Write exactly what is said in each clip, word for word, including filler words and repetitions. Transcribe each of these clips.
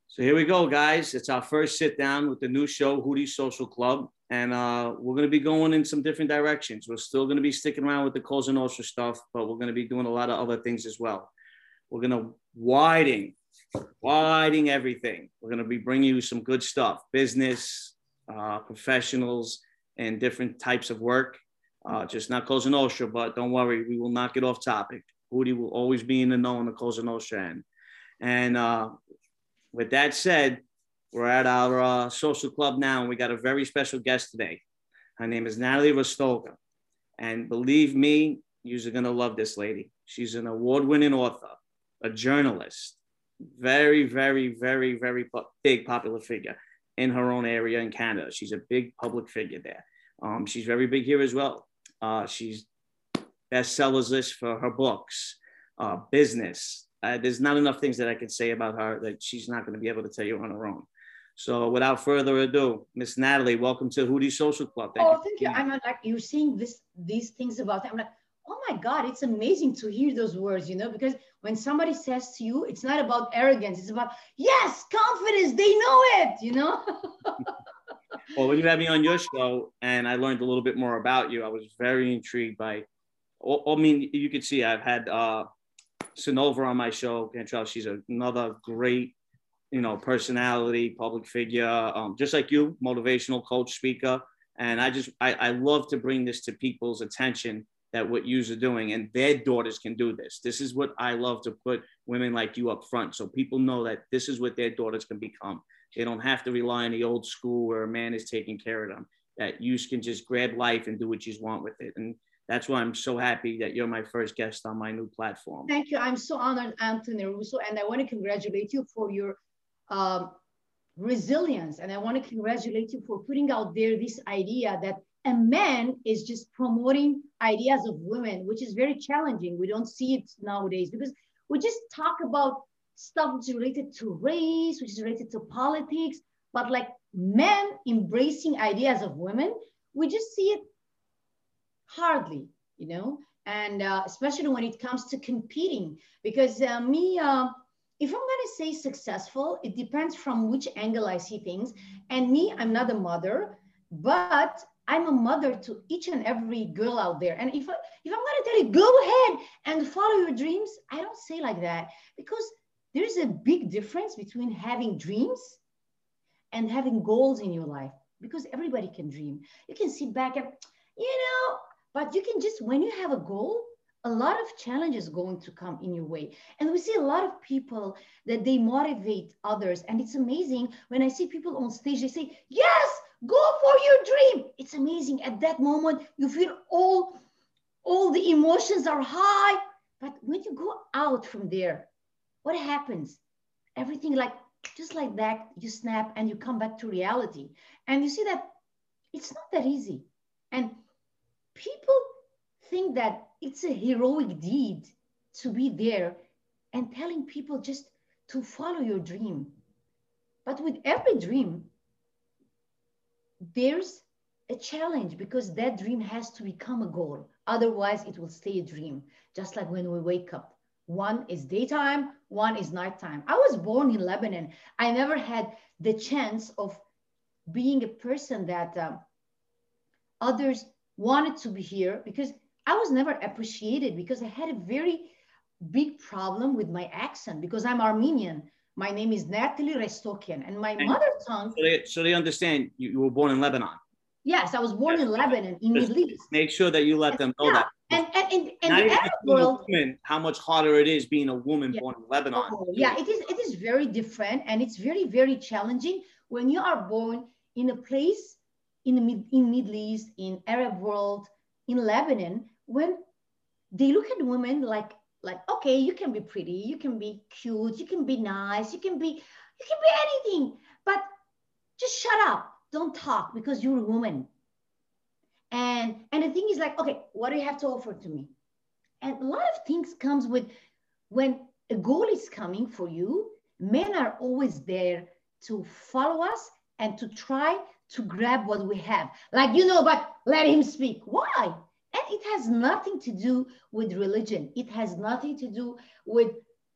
So here we go, guys. It's our first sit down with the new show, Hootie Social Club. And uh, we're going to be going in some different directions. We're still going to be sticking around with the Cosa Nostra stuff, but we're going to be doing a lot of other things as well. We're going to widen, widen everything. We're going to be bringing you some good stuff, business, uh, professionals, and different types of work. Uh, just not Cosa Nostra, but don't worry, we will not get off topic. Hootie will always be in the know on the Cosa Nostra end. And uh, with that said, we're at our uh, social club now, and we got a very special guest today. Her name is Natalie Rastoga. And believe me, you're going to love this lady. She's an award-winning author, a journalist, very, very, very, very big popular figure in her own area in Canada. She's a big public figure there. Um, she's very big here as well. Uh, she's bestsellers list for her books, uh, business. Uh, there's not enough things that I can say about her that she's not going to be able to tell you on her own. So without further ado, Miss Natalie, welcome to Hootie Social Club. Thank oh, you. thank you. I'm like, you're saying this, these things about it. I'm like, oh my God, it's amazing to hear those words, you know, because when somebody says to you, it's not about arrogance. It's about, yes, confidence. They know it, you know? Well, when you had me on your show and I learned a little bit more about you, I was very intrigued by, I mean, you could see I've had uh, Sonova on my show. Cantrell, she's another great, you know, personality, public figure, um, just like you, motivational coach, speaker. And I just, I, I love to bring this to people's attention that what yous are doing and their daughters can do this. This is what I love to put women like you up front. So people know that this is what their daughters can become. They don't have to rely on the old school where a man is taking care of them, that you can just grab life and do what you want with it. And that's why I'm so happy that you're my first guest on my new platform. Thank you. I'm so honored, Anthony Russo. And I want to congratulate you for your um, resilience. And I want to congratulate you for putting out there this idea that a man is just promoting ideas of women, which is very challenging. We don't see it nowadays because we just talk about stuff which is related to race, which is related to politics, but like men embracing ideas of women, we just see it hardly, you know, and uh, especially when it comes to competing, because uh, me, uh, if I'm going to say successful, it depends from which angle I see things. And me, I'm not a mother, but I'm a mother to each and every girl out there. And if, I, if I'm going to tell you, go ahead and follow your dreams, I don't say like that, because there's a big difference between having dreams and having goals in your life, because everybody can dream. You can sit back and, you know, but you can just, when you have a goal, a lot of challenges going to come in your way. And we see a lot of people that they motivate others. And it's amazing when I see people on stage, they say, yes, go for your dream. It's amazing. At that moment, you feel all, all the emotions are high. But when you go out from there, what happens? Everything like, just like that, you snap and you come back to reality. And you see that it's not that easy. And people think that it's a heroic deed to be there and telling people just to follow your dream. But with every dream, there's a challenge, because that dream has to become a goal. Otherwise, it will stay a dream, just like when we wake up. One is daytime, one is nighttime. I was born in Lebanon. I never had the chance of being a person that uh, others wanted to be here, because I was never appreciated, because I had a very big problem with my accent, because I'm Armenian. My name is Natalie Restokian, and my and mother tongue. So they, so they understand you, you were born in Lebanon. Yes, I was born yes. in Lebanon, in Just Middle East. Make sure that you let them know yeah. that. And and in, in Not the Arab world, woman, how much harder it is being a woman yeah. born in Lebanon. Oh, yeah, it is. It is very different, and it's very very challenging when you are born in a place in the mid, in Middle East, in Arab world, in Lebanon, when they look at women like like okay, you can be pretty, you can be cute, you can be nice, you can be you can be anything, but just shut up, don't talk, because you're a woman. And and the thing is like, okay, what do you have to offer to me? And a lot of things comes with when a goal is coming for you. Men are always there to follow us and to try to grab what we have. Like, you know, but let him speak. Why? And it has nothing to do with religion. It has nothing to do with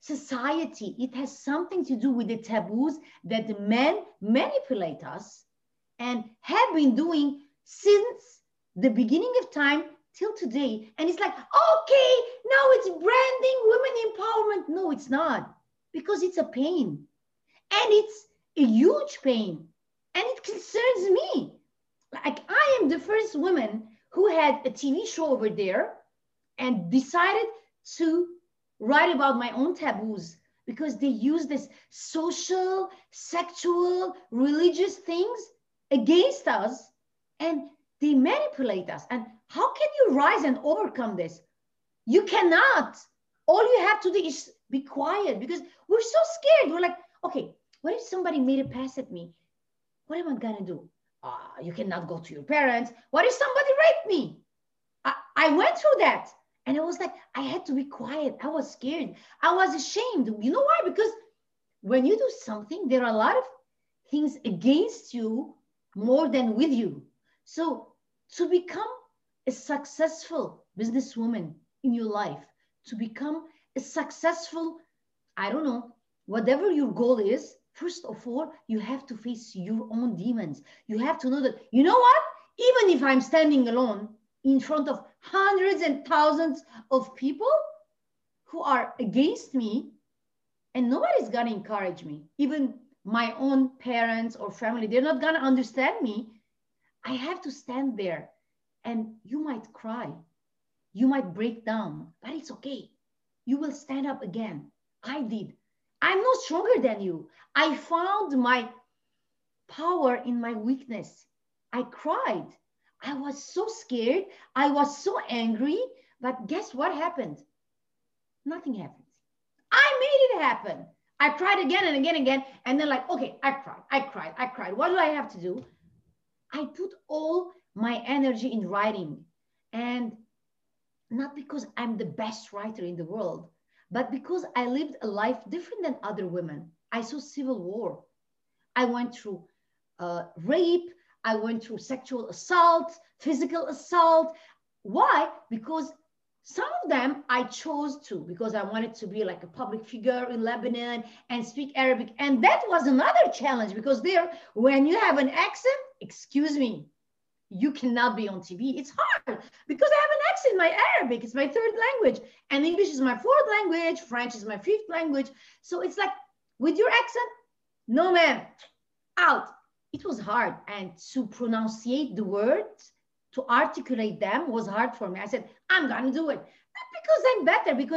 society. It has something to do with the taboos that men manipulate us and have been doing since the beginning of time till today. And it's like, okay, now it's branding, women empowerment. No, it's not, because it's a pain, and it's a huge pain, and it concerns me. Like, I am the first woman who had a T V show over there and decided to write about my own taboos, because they use this social, sexual, religious things against us, and they manipulate us. And how can you rise and overcome this? You cannot. All you have to do is be quiet, because we're so scared. We're like, okay, what if somebody made a pass at me? What am I gonna do? Uh, you cannot go to your parents. What if somebody raped me? I, I went through that. And I was like, I had to be quiet. I was scared. I was ashamed. You know why? Because when you do something, there are a lot of things against you more than with you. So to become a successful businesswoman in your life, to become a successful, I don't know, whatever your goal is, first of all, you have to face your own demons. You have to know that, you know what? Even if I'm standing alone in front of hundreds and thousands of people who are against me, and nobody's gonna encourage me, even my own parents or family, they're not gonna understand me. I have to stand there, and you might cry, you might break down, but it's okay. You will stand up again. I did. I'm no stronger than you. I found my power in my weakness. I cried. I was so scared. I was so angry. But guess what happened? Nothing happened. I made it happen. I cried again and again and again. And then like, okay, I cried. I cried. I cried. What do I have to do? I put all my energy in writing. And not because I'm the best writer in the world, but because I lived a life different than other women. I saw civil war. I went through uh, rape. I went through sexual assault, physical assault. Why? Because some of them I chose to, because I wanted to be like a public figure in Lebanon and speak Arabic. And that was another challenge, because there, when you have an accent, excuse me, you cannot be on T V. It's hard because I have an accent. My Arabic is my third language, and English is my fourth language. French is my fifth language. So it's like, with your accent, no ma'am, out. It was hard. And to pronunciate the words, to articulate them was hard for me. I said, I'm gonna do it. Not because I'm better, because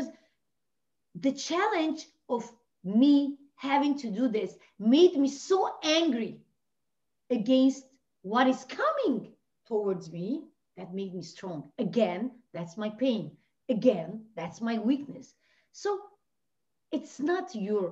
the challenge of me having to do this made me so angry against what is coming towards me. That made me strong. Again, that's my pain. Again, that's my weakness. So it's not your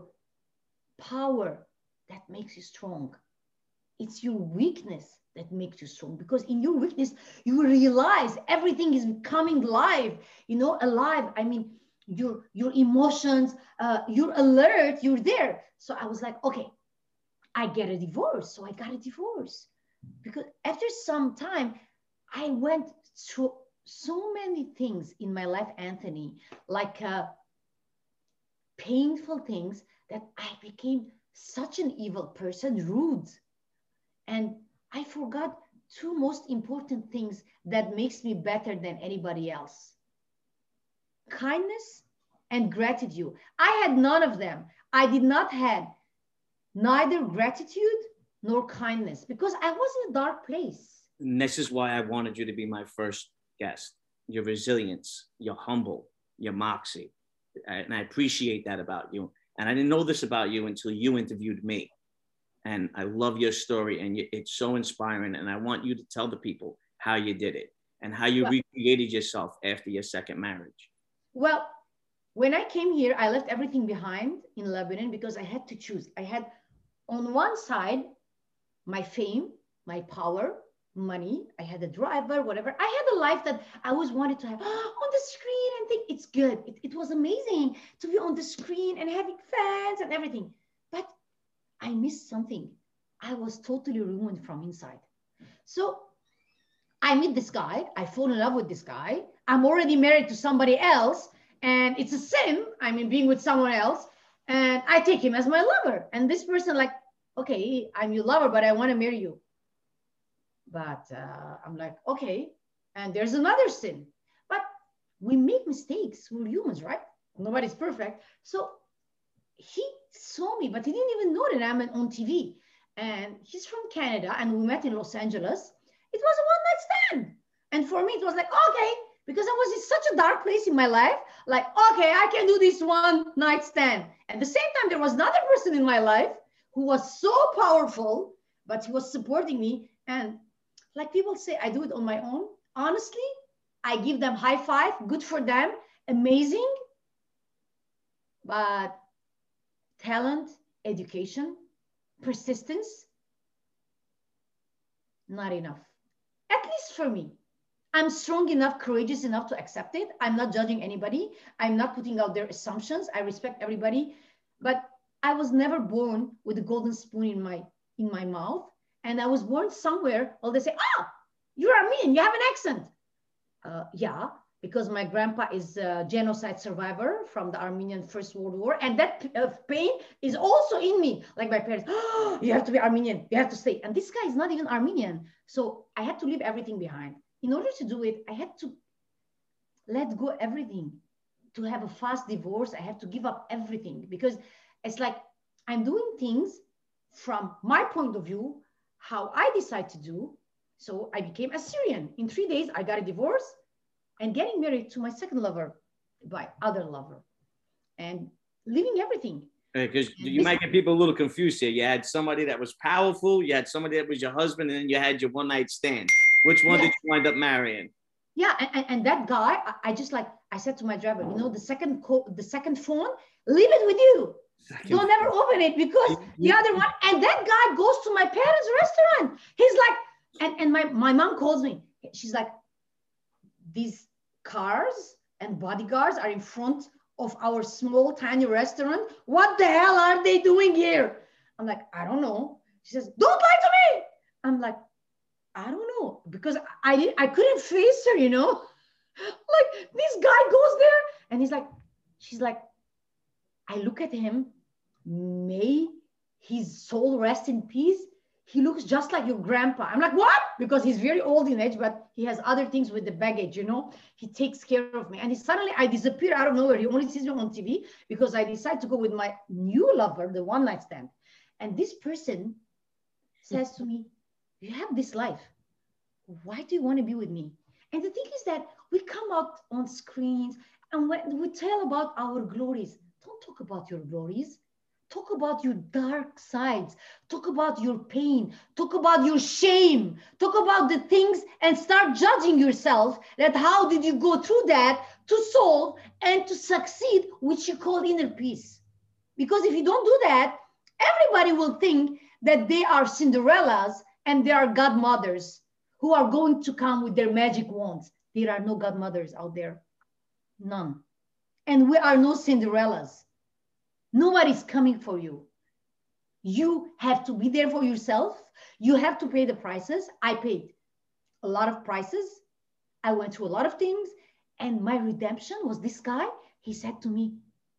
power that makes you strong. It's your weakness that makes you strong, because in your weakness, you realize everything is becoming live, you know, alive. I mean, your, your emotions, uh, you're alert, you're there. So I was like, okay, I get a divorce. So I got a divorce, because after some time, I went through so many things in my life, Anthony, like uh, painful things, that I became such an evil person, rude. And I forgot two most important things that makes me better than anybody else: kindness and gratitude. I had none of them. I did not have neither gratitude nor kindness, because I was in a dark place. And this is why I wanted you to be my first guest. Your resilience, your humble, your moxie. And I appreciate that about you. And I didn't know this about you until you interviewed me. And I love your story, and it's so inspiring. And I want you to tell the people how you did it and how you well, recreated yourself after your second marriage. Well, when I came here, I left everything behind in Lebanon, because I had to choose. I had on one side my fame, my power, money. I had a driver, whatever. I had a life that I always wanted to have on the screen and think it's good. It, it was amazing to be on the screen and having fans and everything. But I missed something. I was totally ruined from inside. So I meet this guy. I fall in love with this guy. I'm already married to somebody else. and it's a sin. I mean, being with someone else, and I take him as my lover. And this person like, okay, I'm your lover, but I want to marry you. But uh, I'm like, okay. And there's another sin. But we make mistakes. We're humans, right? Nobody's perfect. So he saw me, but he didn't even know that I'm on T V. And he's from Canada, and we met in Los Angeles. It was a one-night stand. And for me, it was like, okay, because I was in such a dark place in my life. Like, okay, I can do this one-night stand. At the same time, there was another person in my life who was so powerful, but he was supporting me. And like people say, I do it on my own. Honestly, I give them high five, good for them, amazing. But talent, education, persistence, not enough. At least for me. I'm strong enough, courageous enough to accept it. I'm not judging anybody. I'm not putting out their assumptions. I respect everybody. But I was never born with a golden spoon in my, in my mouth. And I was born somewhere, well, they say, ah, you're Armenian, you have an accent. Uh, yeah, because my grandpa is a genocide survivor from the Armenian First World War. And that uh, pain is also in me. Like my parents, oh, you have to be Armenian, you have to stay. And this guy is not even Armenian. So I had to leave everything behind. In order to do it, I had to let go everything. To have a fast divorce, I had to give up everything because it's like I'm doing things from my point of view, how I decide to do. So I became Assyrian. In three days, I got a divorce and getting married to my second lover by other lover and leaving everything. Because you might get people a little confused here. You had somebody that was powerful, you had somebody that was your husband, and then you had your one night stand. Which one yeah. did you wind up marrying? Yeah, and, and that guy, I, I just like, I said to my driver, you know, the second co- the second phone, leave it with you. Second Don't phone. Ever open it because the other one, and that guy goes to my parents' restaurant. He's like, and, and my, my mom calls me. She's like, these cars and bodyguards are in front of our small, tiny restaurant. What the hell are they doing here? I'm like, I don't know. She says, don't lie to me. I'm like, I don't know, because I didn't, I couldn't face her, you know, like this guy goes there and he's like, she's like, I look at him, may his soul rest in peace. He looks just like your grandpa. I'm like, what? Because he's very old in age, but he has other things with the baggage, you know, he takes care of me. And he, suddenly I disappear out of nowhere. He only sees me on T V because I decide to go with my new lover, the one night stand. And this person says to me, you have this life. Why do you want to be with me? And the thing is that we come out on screens and when we tell about our glories, don't talk about your glories. Talk about your dark sides. Talk about your pain. Talk about your shame. Talk about the things and start judging yourself that how did you go through that to solve and to succeed, which you call inner peace. Because if you don't do that, everybody will think that they are Cinderellas and they are godmothers who are going to come with their magic wands. There are no godmothers out there, none. And we are no Cinderellas. Nobody's coming for you. You have to be there for yourself. You have to pay the prices. I paid a lot of prices. I went through a lot of things. And my redemption was this guy. He said to me,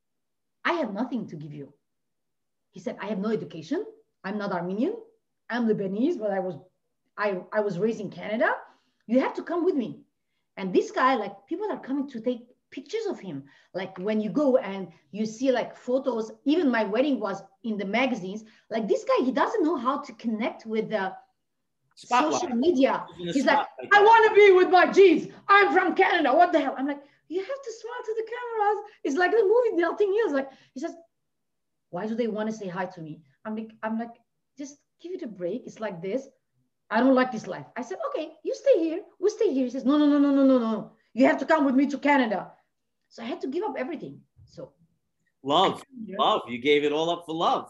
I have nothing to give you. He said, I have no education. I'm not Armenian. I'm Lebanese, but I was, I, I was raised in Canada. You have to come with me. And this guy, like, people are coming to take pictures of him. Like when you go and you see like photos, even my wedding was in the magazines. Like this guy, he doesn't know how to connect with the Spotlight. Social media. He's like, I want to be with my G's. I'm from Canada. What the hell? I'm like, you have to smile to the cameras. It's like the movie Melting Hills. Like he says, why do they want to say hi to me? I'm like, I'm like, just give it a break. It's like this. I don't like this life. I said, okay, you stay here. We stay here. He says, no, no, no, no, no, no, no. You have to come with me to Canada. So I had to give up everything. So love, love. You gave it all up for love.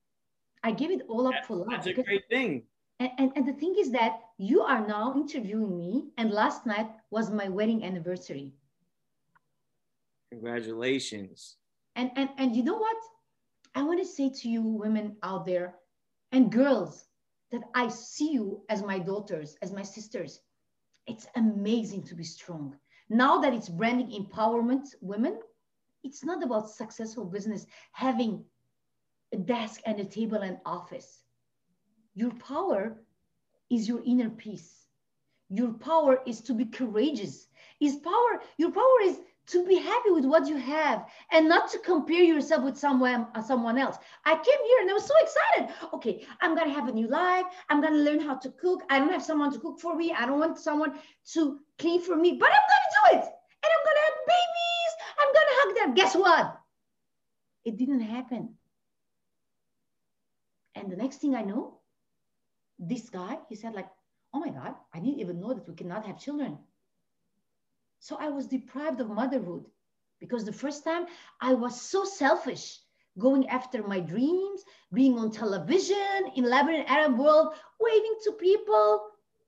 I gave it all up that, for love. That's a great thing. And, and, and the thing is that you are now interviewing me. And last night was my wedding anniversary. Congratulations. And, and, and you know what? I want to say to you women out there and girls that I see you as my daughters, as my sisters. It's amazing to be strong. Now that it's branding empowerment women, it's not about successful business, having a desk and a table and office. Your power is your inner peace. Your power is to be courageous. Is power, your power is to be happy with what you have and not to compare yourself with someone, uh, someone else. I came here and I was so excited. Okay, I'm gonna have a new life. I'm gonna learn how to cook. I don't have someone to cook for me. I don't want someone to clean for me, but I'm gonna do it. And I'm gonna have babies. I'm gonna hug them. Guess what? It didn't happen. And the next thing I know, this guy, he said like, oh my God, I didn't even know that we cannot have children. So I was deprived of motherhood because the first time I was so selfish, going after my dreams, being on television in Lebanon, Arab world, waving to people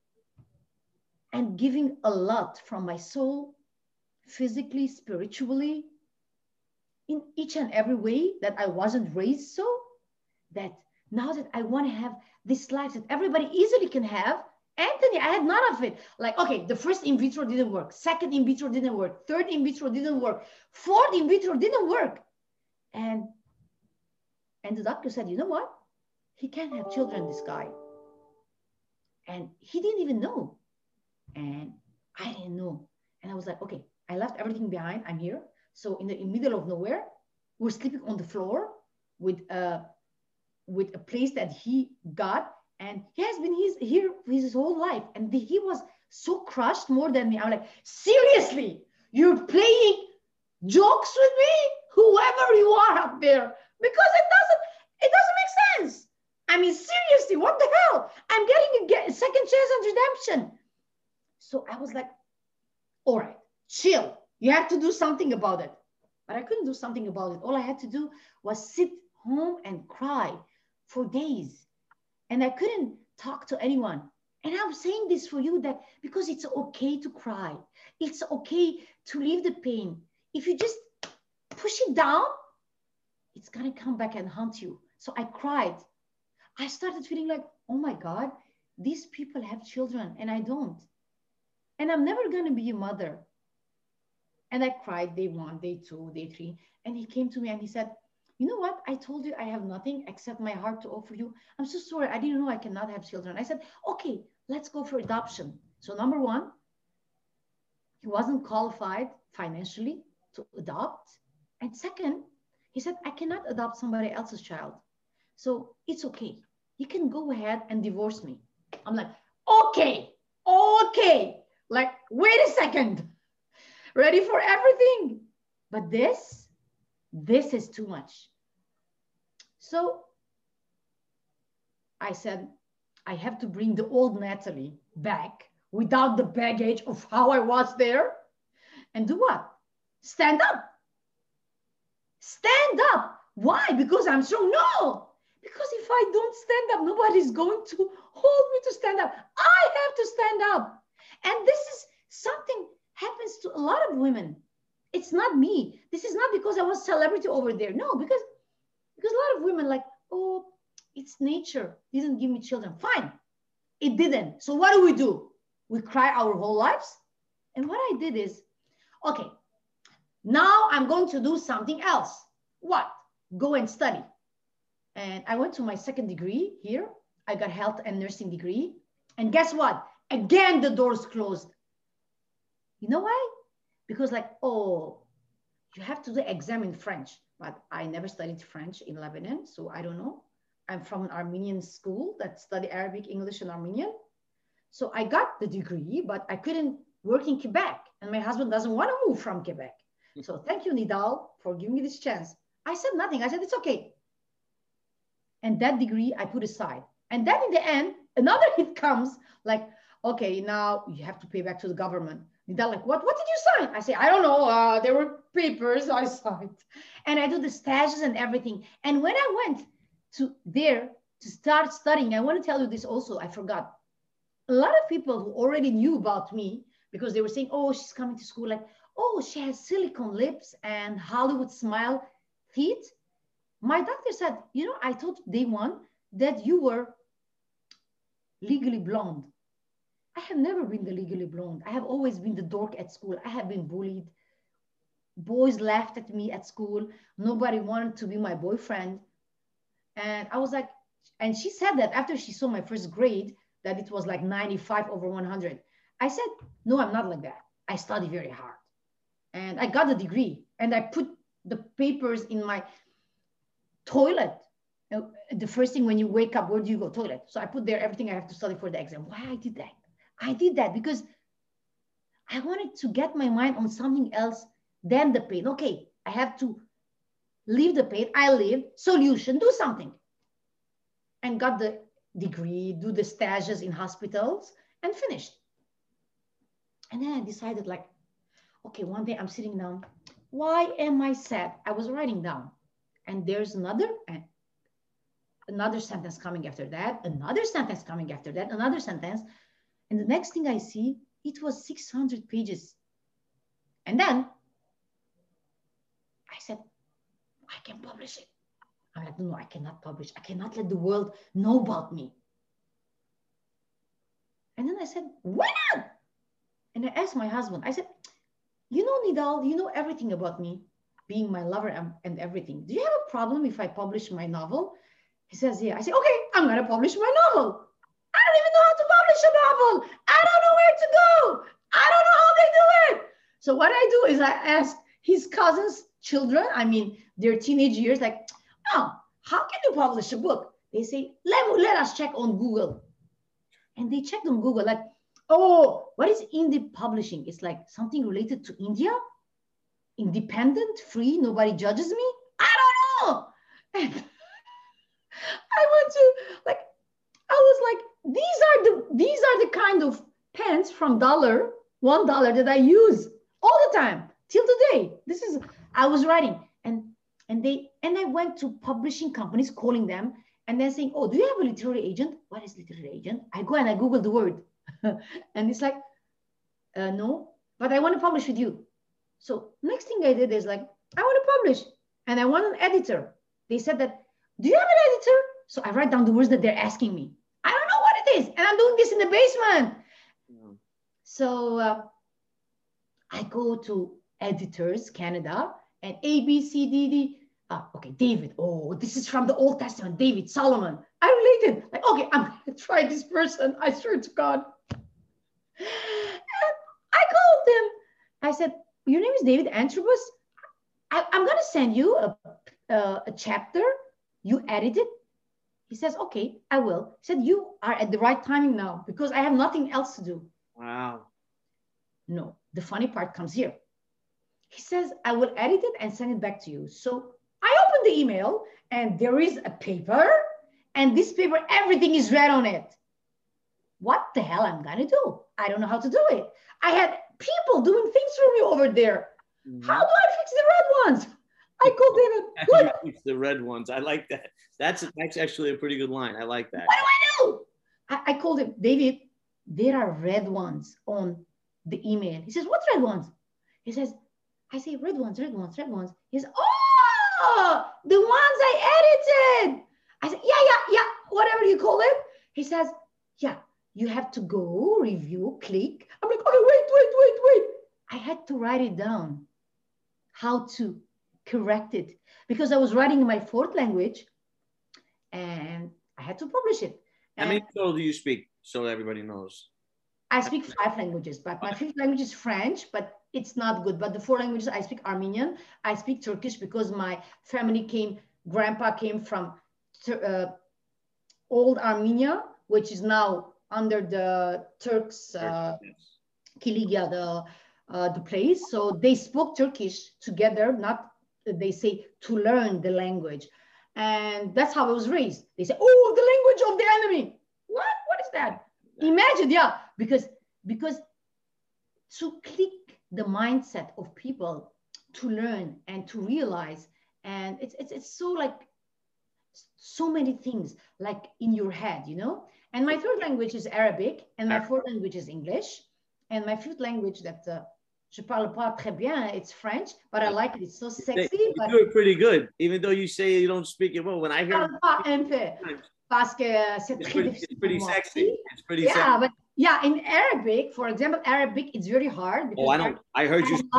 and giving a lot from my soul, physically, spiritually, in each and every way that I wasn't raised so, that now that I want to have this life that everybody easily can have, Anthony, I had none of it. Like, okay, the first in vitro didn't work. Second in vitro didn't work. Third in vitro didn't work. Fourth in vitro didn't work. And, and the doctor said, you know what? He can't have children, this guy. And he didn't even know. And I didn't know. And I was like, okay, I left everything behind. I'm here. So in the in middle of nowhere, we're sleeping on the floor with a, with a place that he got. And he has been his, here his whole life. And the, he was so crushed more than me. I'm like, seriously, you're playing jokes with me? Whoever you are up there. Because it doesn't, it doesn't make sense. I mean, seriously, what the hell? I'm getting a get, second chance and redemption. So I was like, all right, chill. You have to do something about it. But I couldn't do something about it. All I had to do was sit home and cry for days. And I couldn't talk to anyone. And I'm saying this for you that because it's okay to cry. It's okay to leave the pain. If you just push it down, it's gonna come back and haunt you. So I cried. I started feeling like, oh my God, these people have children and I don't. And I'm never gonna be a mother. And I cried day one, day two, day three. And he came to me and he said, you know what? I told you I have nothing except my heart to offer you. I'm so sorry. I didn't know I cannot have children. I said, okay, let's go for adoption. So number one, he wasn't qualified financially to adopt. And second, he said, I cannot adopt somebody else's child. So it's okay. You can go ahead and divorce me. I'm like, okay, okay. Like, wait a second. Ready for everything. But this, this is too much. So I said, I have to bring the old Natalie back without the baggage of how I was there. And do what? Stand up. Stand up. Why? Because I'm strong? No. Because if I don't stand up, nobody's going to hold me to stand up. I have to stand up. And this is something happens to a lot of women. It's not me. This is not because I was celebrity over there. No, because, because a lot of women like, oh, it's nature. Didn't give me children. Fine. It didn't. So what do we do? We cry our whole lives. And what I did is, okay, now I'm going to do something else. What? Go and study. And I went to my second degree here. I got health and nursing degree. And guess what? Again, the doors closed. You know why? Because like, oh, you have to do exam in French. But I never studied French in Lebanon, so I don't know. I'm from an Armenian school that study Arabic, English, and Armenian. So I got the degree, but I couldn't work in Quebec. And my husband doesn't want to move from Quebec. So thank you, Nidal, for giving me this chance. I said nothing. I said, it's okay. And that degree I put aside. And then in the end, another hit comes like, okay, now you have to pay back to the government. Nidal like, what, what did you sign? I say, I don't know. Uh, there were papers I signed. And I do the stages and everything. And when I went to there to start studying, I want to tell you this also, I forgot. A lot of people who already knew about me because they were saying, oh, she's coming to school. Like, oh, she has silicone lips and Hollywood smile teeth. My doctor said, you know, I thought day one that you were legally blonde. I have never been the legally blonde. I have always been the dork at school. I have been bullied boys laughed at me at school. Nobody wanted to be my boyfriend. And I was like, and she said that after she saw my first grade, that it was like ninety-five over one hundred. I said, no, I'm not like that. I study very hard. And I got a degree. And I put the papers in my toilet. The first thing when you wake up, where do you go? Toilet. So I put there everything I have to study for the exam. Why I did that? I did that because I wanted to get my mind on something else than the pain. Okay, I have to leave the pain. I live. Solution, do something. And got the degree, do the stages in hospitals, and finished. And then I decided, like, okay, one day I'm sitting down. Why am I sad? I was writing down. And there's another, another sentence coming after that, another sentence coming after that, another sentence. And the next thing I see, it was six hundred pages. And then I said, I can publish it. I'm like, no, no, I cannot publish. I cannot let the world know about me. And then I said, why not? And I asked my husband, I said, you know, Nidal, you know everything about me, being my lover and, and everything. Do you have a problem if I publish my novel? He says, yeah. I say, okay, I'm going to publish my novel. I don't even know how to publish a novel. I don't know where to go. I don't know how they do it. So what I do is I ask his cousins' children, I mean, their teenage years, like, oh, how can you publish a book? They say, let, let us check on Google. And they checked on Google, like, oh, what is indie publishing? It's like something related to India? Independent, free, nobody judges me? I don't know. And I went to, like, I was like, these are the these are the kind of pens from dollar, one dollar that I use all the time till today. This is, I was writing. And and they and I went to publishing companies, calling them, and then saying, oh, do you have a literary agent? What is literary agent? I go and I Google the word. And it's like, uh, no, but I want to publish with you. So next thing I did is like, I want to publish and I want an editor. They said that, do you have an editor? So I write down the words that they're asking me. I don't know what it is. And I'm doing this in the basement. Yeah. So uh, I go to Editors Canada and A, B, C, D, D. Ah, okay, David. Oh, this is from the Old Testament. David, Solomon. I related. Like, okay, I'm going to try this person. I swear to God. And I called him. I said, your name is David Antrobus. I, I'm going to send you a, a, a chapter. You edit it. He says, okay, I will. He said, you are at the right timing now because I have nothing else to do. Wow. No, the funny part comes here. He says, I will edit it and send it back to you. So I opened the email and there is a paper, and this paper, everything is red on it. What the hell I'm going to do? I don't know how to do it. I had people doing things for me over there. Mm-hmm. How do I fix the red ones? I called David. Fix the red ones. I like that. That's, that's actually a pretty good line. I like that. What do I do? I, I called him, David, there are red ones on the email. He says, what red ones? He says, I say, red ones, red ones, red ones. He says, oh, the ones I edited. I said, yeah, yeah, yeah, whatever you call it. He says, yeah, you have to go review, click. I'm like, okay, wait, wait, wait, wait. I had to write it down, how to correct it, because I was writing in my fourth language and I had to publish it. How many total do you speak, so everybody knows? I speak five languages, but my fifth language is French, but it's not good. But the four languages, I speak Armenian. I speak Turkish because my family came, grandpa came from uh, old Armenia, which is now under the Turks, uh, Kiligya, the, uh, the place. So they spoke Turkish together, not, they say, to learn the language. And that's how I was raised. They say, oh, the language of the enemy. What? What is that? Imagine, yeah, because, because to click the mindset of people to learn and to realize, and it's, it's, it's so like, so many things like in your head, you know? And my third language is Arabic, and my fourth language is English, and my fifth language that uh, je parle pas très bien, it's French, but I like it. It's so sexy. You but do it pretty good, even though you say you don't speak it well. When I hear pas un peu, parce que c'est it's très pretty, difficile. it's pretty sexy. It's pretty yeah, sexy. but yeah, in Arabic, for example, Arabic, it's very hard. Oh, I know. I heard I you. have a lot of,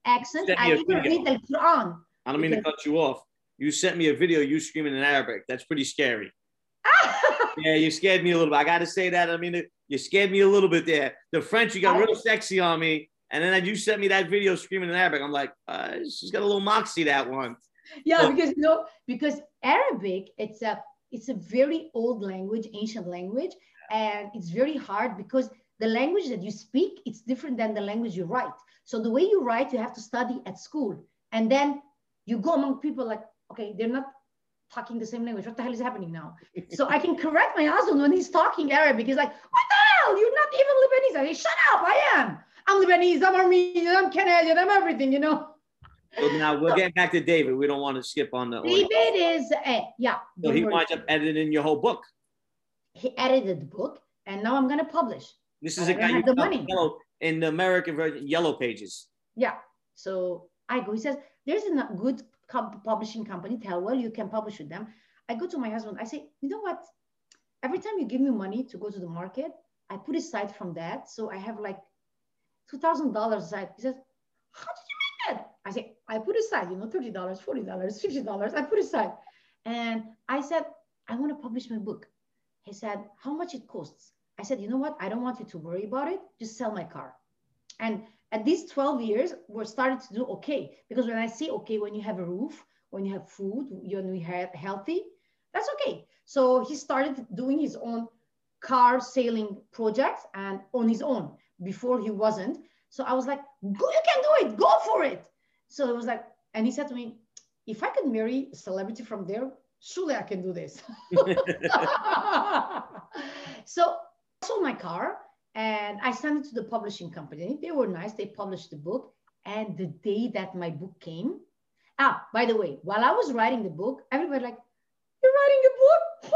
accent. Send me I a even video. read the Quran. I don't mean to because- cut you off. You sent me a video, you screaming in Arabic. That's pretty scary. Yeah, you scared me a little bit. I got to say that. I mean, you scared me a little bit there. The French, you got real sexy on me. And then you sent me that video screaming in Arabic. I'm like, uh, she's got a little moxie, that one. Yeah, because you know, because Arabic, it's a it's a very old language, ancient language, and it's very hard because the language that you speak, it's different than the language you write. So the way you write, you have to study at school, and then you go among people like, okay, they're not talking the same language. What the hell is happening now? So I can correct my husband when he's talking Arabic. He's like, what the hell? You're not even Lebanese. I say, shut up, I am. I'm Lebanese, I'm Armenian, I'm Canadian, I'm everything, you know. So now we're getting back to David. We don't want to skip on the audio. David is, uh, yeah. So he worry. winds up editing your whole book. He edited the book, and now I'm going to publish. This is I a don't guy have you the money. yellow, in the American version, Yellow Pages. Yeah. So I go, he says, there's a good publishing company, Telwell, you can publish with them. I go to my husband, I say, you know what? Every time you give me money to go to the market, I put aside from that. So I have like two thousand dollars aside. He says, how did you make that? I say, I put aside, you know, thirty dollars, forty dollars, fifty dollars. I put aside. And I said, I want to publish my book. He said, how much it costs? I said, you know what? I don't want you to worry about it. Just sell my car. And at these twelve years, we're starting to do okay. Because when I say okay, when you have a roof, when you have food, when you're healthy, that's okay. So he started doing his own car sailing projects and on his own. Before he wasn't. So I was like, go, you can do it, go for it. So it was like, and he said to me, if I could marry a celebrity from there, surely I can do this. So I sold my car and I sent it to the publishing company. They were nice, they published the book. And the day that my book came, ah, by the way, while I was writing the book, everybody like, you're writing a book?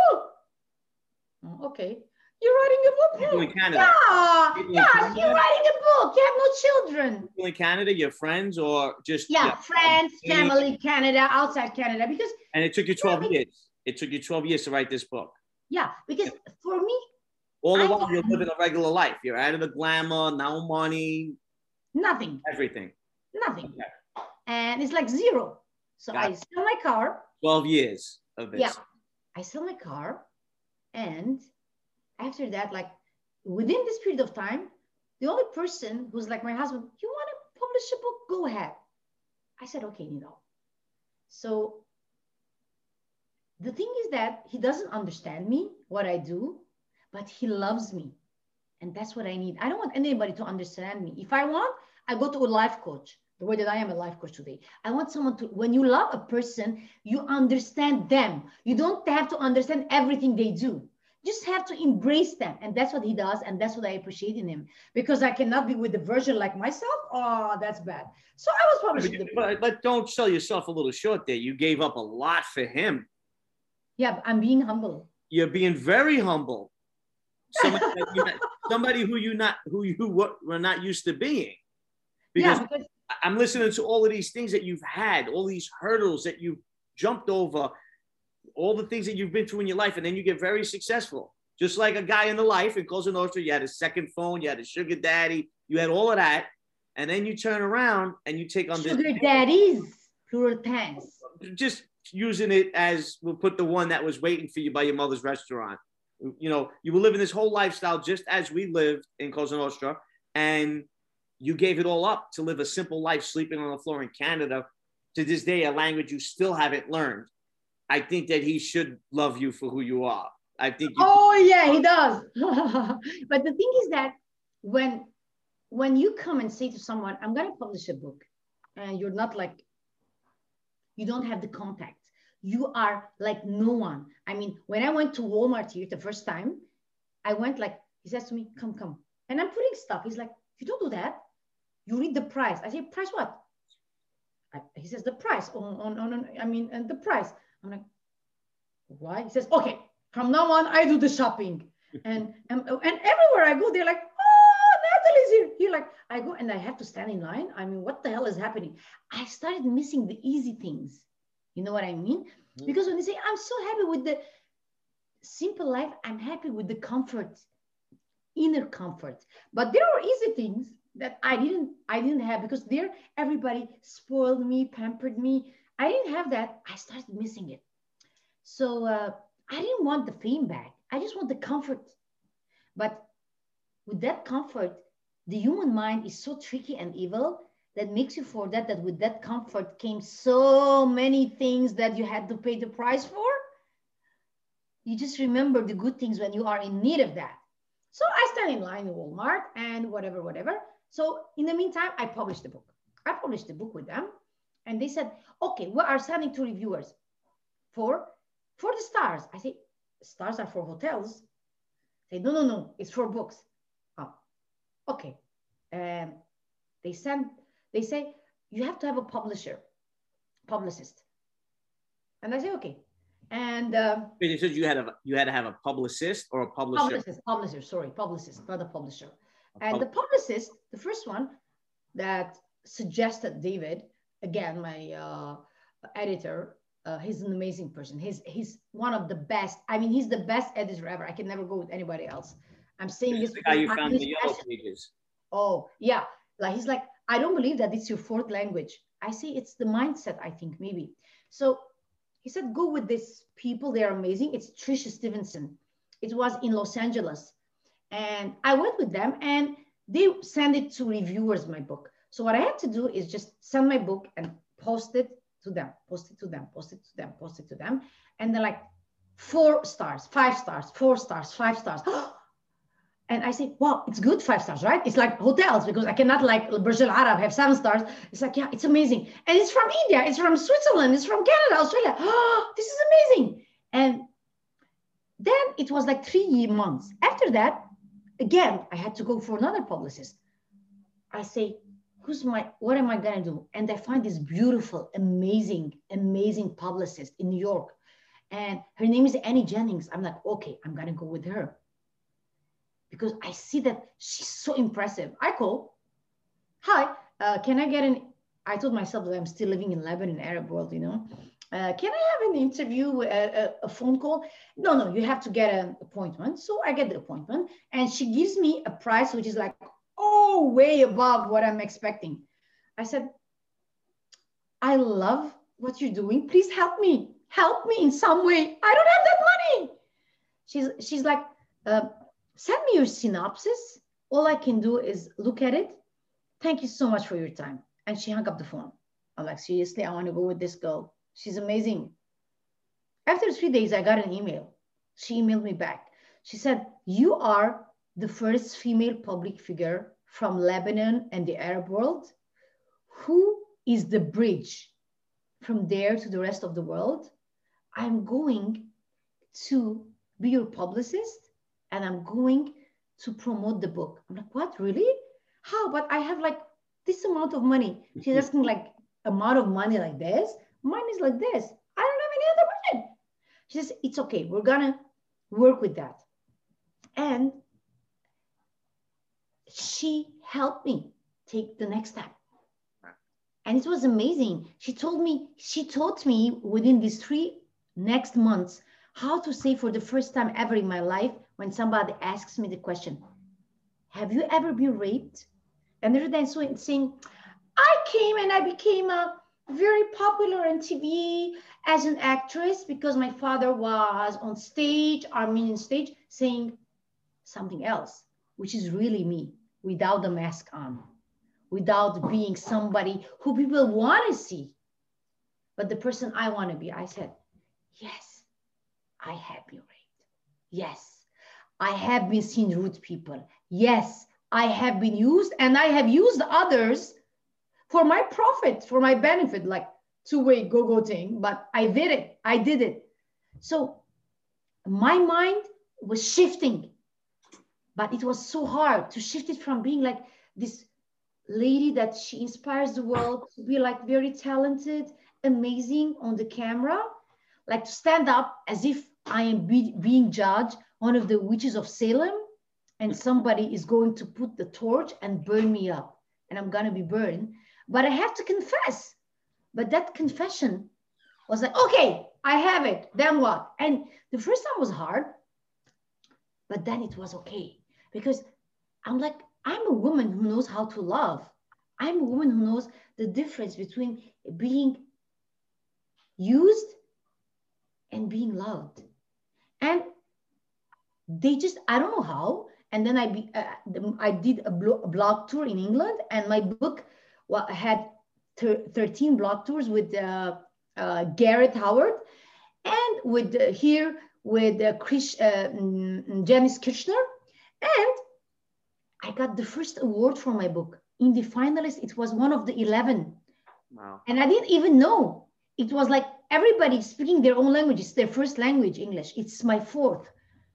Oh, okay. You're writing a book? People in Canada. Yeah, People in yeah, Canada? you're writing a book. You have no children. People in Canada, your friends, or just Yeah, yeah. friends, family, Canada, outside Canada. Because And it took you twelve years. It took you twelve years to write this book. yeah, because for me, All the I- while you're living a regular life. You're out of the glamour, no money, nothing, everything. nothing, Okay. and it's like zero. So Got I it. sell my car. twelve years of this. Yeah, I sell my car, and after that, like within this period of time, the only person who's like my husband, you want to publish a book? Go ahead. I said, okay, Nidal. So the thing is that he doesn't understand me, what I do, but he loves me. And that's what I need. I don't want anybody to understand me. If I want, I go to a life coach, the way that I am a life coach today. I want someone to, when you love a person, you understand them. You don't have to understand everything they do. You just have to embrace them. And that's what he does. And that's what I appreciate in him. Because I cannot be with the version like myself. Oh, that's bad. So I was publishing the book. But, but don't sell yourself a little short there. You gave up a lot for him. Yeah, I'm being humble. You're being very humble. Somebody, that you not, somebody who you not who you were, were not used to being. Because, yeah, because I'm listening to all of these things that you've had, all these hurdles that you've jumped over, all the things that you've been through in your life, and then you get very successful. Just like a guy in the life in Cosa Nostra, you had a second phone, you had a sugar daddy, you had all of that, and then you turn around and you take on sugar this. daddies, plural tense. Just using it as we'll put the one that was waiting for you by your mother's restaurant. You know, you were living this whole lifestyle just as we lived in Cosa Nostra, and you gave it all up to live a simple life, sleeping on the floor in Canada. To this day, a language you still haven't learned. I think that he should love you for who you are. I think. You oh yeah, he does. But the thing is that when when you come and say to someone, "I'm going to publish a book," and you're not like, you don't have the contact. You are like no one. I mean, when I went to Walmart here the first time, I went like, he says to me, come, come. And I'm putting stuff. He's like, you don't do that. You read the price. I say, price what? I, he says, the price on, on, on, on, I mean, and the price. I'm like, why? He says, okay, from now on, I do the shopping. and, and, and everywhere I go, they're like, oh, Natalie's here. Here, like, I go and I have to stand in line. I mean, what the hell is happening? I started missing the easy things. You know what I mean? Mm-hmm. Because when they say, I'm so happy with the simple life, I'm happy with the comfort, inner comfort. But there are easy things that I didn't, I didn't have, because there everybody spoiled me, pampered me. I didn't have that. I started missing it. So uh, I didn't want the fame back. I just want the comfort. But with that comfort, the human mind is so tricky and evil that makes you forget that with that comfort came so many things that you had to pay the price for. You just remember the good things when you are in need of that. So I stand in line in Walmart and whatever, whatever. So in the meantime, I published the book. I published the book with them. And they said, okay, we are sending to reviewers for, for the stars. I say, stars are for hotels. They say, no, no, no, it's for books. Oh, okay. Um, they send, they say, you have to have a publisher, publicist. And I say, okay. And um, Wait, you said you had a you had to have a publicist or a publisher? Publicist, publisher, sorry, publicist, not a publisher. A and pub the publicist, the first one that suggested David, again, my uh, editor, uh, he's an amazing person. He's he's one of the best. I mean, he's the best editor ever. I can never go with anybody else. I'm saying this. The guy you I'm found in the Yellow Pages. Oh yeah, like he's like, I don't believe that it's your fourth language. I say it's the mindset. I think maybe so. He said, go with these people. They're amazing. It's Tricia Stevenson. It was in Los Angeles. And I went with them and they send it to reviewers, my book. So what I had to do is just send my book and post it to them, post it to them, post it to them, post it to them. And they're like, four stars, five stars, four stars, five stars. And I say, wow, it's good, five stars, right? It's like hotels, because I cannot like Burj Al Arab have seven stars. It's like, yeah, it's amazing. And it's from India, it's from Switzerland, it's from Canada, Australia. Oh, this is amazing. And then it was like three months. After that, again, I had to go for another publicist. I say, who's my, what am I gonna do? And I find this beautiful, amazing, amazing publicist in New York. And her name is Annie Jennings. I'm like, okay, I'm gonna go with her, because I see that she's so impressive. I call, hi, uh, can I get an, I told myself that I'm still living in Lebanon, Arab world, you know. Uh, can I have an interview, a, a, a phone call? No, no, you have to get an appointment. So I get the appointment and she gives me a price, which is like, oh, way above what I'm expecting. I said, I love what you're doing. Please help me, help me in some way. I don't have that money. She's, she's like, uh, send me your synopsis. All I can do is look at it. Thank you so much for your time. And she hung up the phone. I'm like, seriously, I want to go with this girl. She's amazing. After three days, I got an email. She emailed me back. She said, you are the first female public figure from Lebanon and the Arab world who is the bridge from there to the rest of the world. I'm going to be your publicist and I'm going to promote the book. I'm like, what, really? How? But I have like this amount of money. She's asking like amount of money like this. Mine is like this. I don't have any other budget. She says, it's okay. We're gonna work with that. And she helped me take the next step. And it was amazing. She told me, she taught me within these three next months how to say for the first time ever in my life, when somebody asks me the question, have you ever been raped? And rather than saying, I came and I became a very popular on T V as an actress because my father was on stage, Armenian stage, saying something else, which is really me, without the mask on, without being somebody who people want to see, but the person I want to be. I said, yes, I have been raped. Yes, I have been seen rude people. Yes, I have been used and I have used others for my profit, for my benefit, like two-way go-go thing, but I did it, I did it. So my mind was shifting, but it was so hard to shift it from being like this lady that she inspires the world to be like very talented, amazing on the camera, like to stand up as if I am be, being judged, one of the witches of Salem, and somebody is going to put the torch and burn me up and I'm gonna be burned. But I have to confess. But that confession was like, okay, I have it, then what? And the first time was hard, but then it was okay. Because I'm like, I'm a woman who knows how to love. I'm a woman who knows the difference between being used and being loved. And they just, I don't know how. And then I be, uh, I did a blog tour in England, and my book well, had thirteen blog tours with uh, uh, Garrett Howard, and with uh, here with uh, Chris, uh, Janice Kirchner. And I got the first award for my book. In the finalists, it was one of the eleven. Wow. And I didn't even know. It was like everybody speaking their own language. It's their first language, English. It's my fourth.